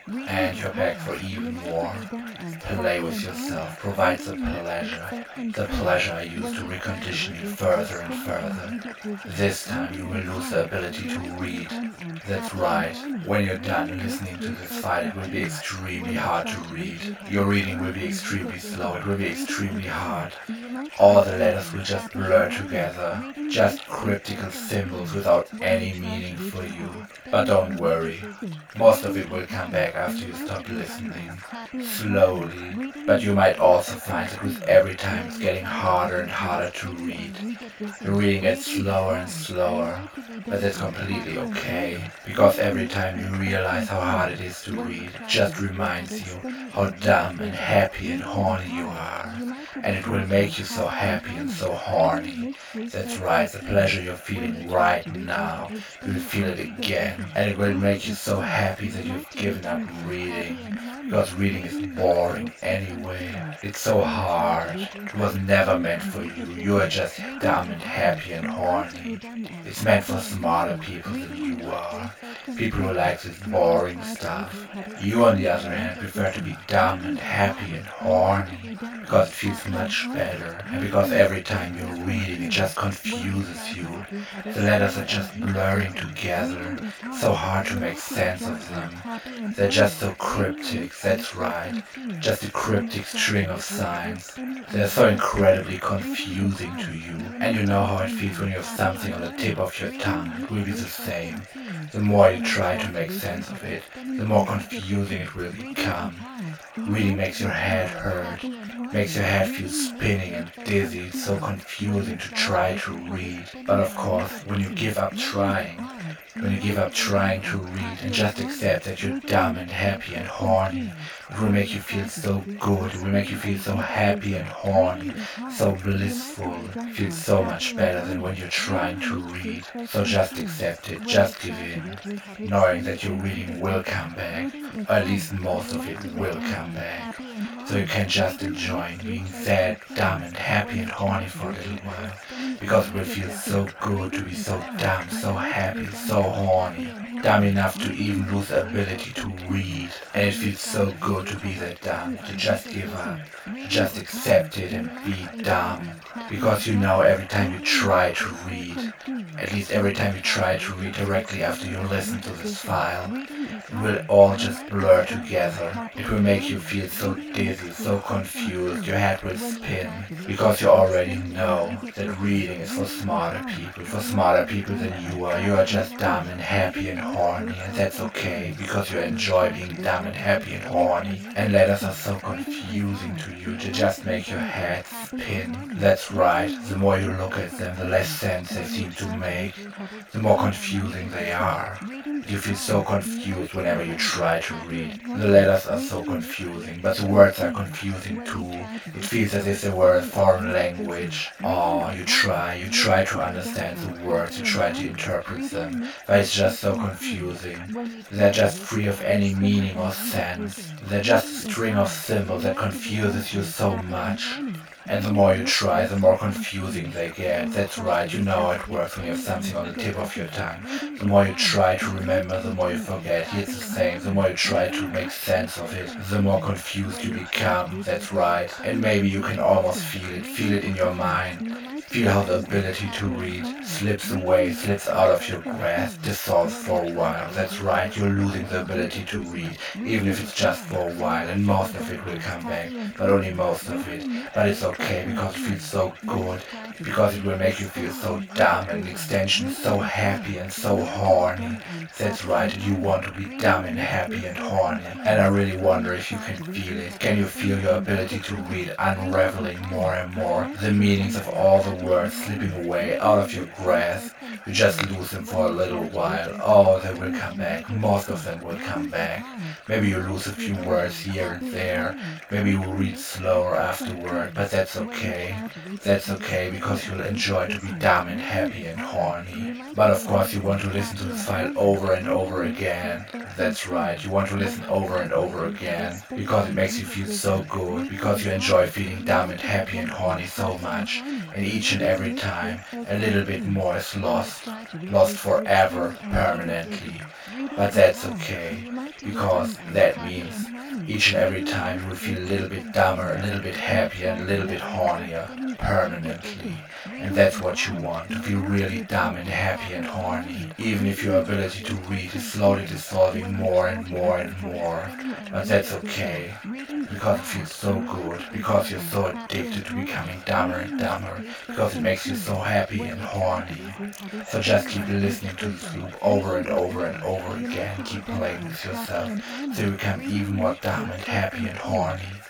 And you're back for even more. Play with yourself, provide the pleasure I use to recondition you further and further. This time you will lose the ability to read. That's right, when you're done listening to this file it will be extremely hard to read. Your reading will be extremely slow, it will be extremely hard. All the letters will just blur together, just cryptical symbols without any meaning for you. But don't worry, most of it will come back after you stop listening. Slowly, but you might also find that with every time it's getting harder and harder to read. The reading gets slower and slower, but that's completely okay, because every time you realize how hard it is to read, it just reminds you how dumb and happy and horny you are. And it will make you so happy and so horny. That's right, the pleasure you're feeling right now, you'll feel it again. And it will make you so happy that you've given up reading. Because reading is boring anyway. It's so hard. It was never meant for you. You are just dumb and happy and horny. It's meant for smarter people than you are. People who like this boring stuff. You on the other hand prefer to be dumb and happy and horny. Because it feels much better. And because every time you're reading it just confuses you. The letters are just blurring together. So hard to make sense of them. They're just so cryptic, that's right. Just a cryptic string of signs. They're so incredibly confusing to you. And you know how it feels when you have something on the tip of your tongue. It will be the same. The more you try to make sense of it, the more confusing it will become. Reading makes your head hurt, makes your head feel spinning and dizzy. It's so confusing to try to read. But of course, when you give up trying, when you give up trying to read and just accept that you're dumb and happy and horny, it will make you feel so good, it will make you feel so happy and horny, so blissful. It feels so much better than when you're trying to read. So just accept it, just give in, knowing that your reading will come back, or at least most of it will come back. So you can just enjoy being sad, dumb and happy and horny for a little while. Because it will feel so good to be so dumb, so happy, so horny. Dumb enough to even lose the ability to read. And it feels so good to be that dumb, to just give up, to just accept it and be dumb. Because you know every time you try to read, at least every time you try to read directly after you listen to this file, it will all just blur together. It will make you feel so dizzy, so confused, your head will spin. Because you already know that reading is for smarter people than you are. You are just dumb and happy and horny, and that's okay, because you enjoy being dumb and happy and horny. And letters are so confusing to you, they just make your head spin. That's right, the more you look at them, the less sense they seem to make, the more confusing they are. You feel so confused whenever you try to read. The letters are so confusing, but the words are confusing too. It feels as if they were a foreign language. Oh, you try to understand the words, you try to interpret them, but it's just so confusing. They're just free of any meaning or sense. They're just a string of symbols that confuses you so much. And the more you try, the more confusing they get. That's right, you know how it works when you have something on the tip of your tongue. The more you try to remember, the more you forget. It's the same. The more you try to make sense of it, the more confused you become. That's right. And maybe you can almost feel it in your mind. Feel how the ability to read slips away, slips out of your grasp, dissolves for a while. That's right, you're losing the ability to read, even if it's just for a while, and most of it will come back, but only most of it. But it's okay, because it feels so good, because it will make you feel so dumb, and the extension is so happy and so horny. That's right, you want to be dumb and happy and horny. And I really wonder if you can feel it. Can you feel your ability to read unraveling more and more? The meanings of all the words slipping away out of your grasp. You just lose them for a little while. Oh, they will come back. Most of them will come back. Maybe you lose a few words here and there. Maybe you will read slower afterward, but that's okay. That's okay, because you'll enjoy to be dumb and happy and horny. But of course you want to listen to this file over and over again. That's right, you want to listen over and over again, because it makes you feel so good, because you enjoy feeling dumb and happy and horny so much, and each and every time a little bit more is lost, lost forever, permanently. But that's okay, because that means each and every time you will feel a little bit dumber, a little bit happier, and a little bit hornier, permanently. And that's what you want, to feel really dumb and happy and horny, even if your ability to read is slowly dissolving more and more and more. But that's okay, because it feels so good, because you're so addicted to becoming dumber and dumber, because it makes you so happy and horny. So just keep listening to this loop over and over and over again, keep playing with yourself, so you become even more dumb and happy and horny.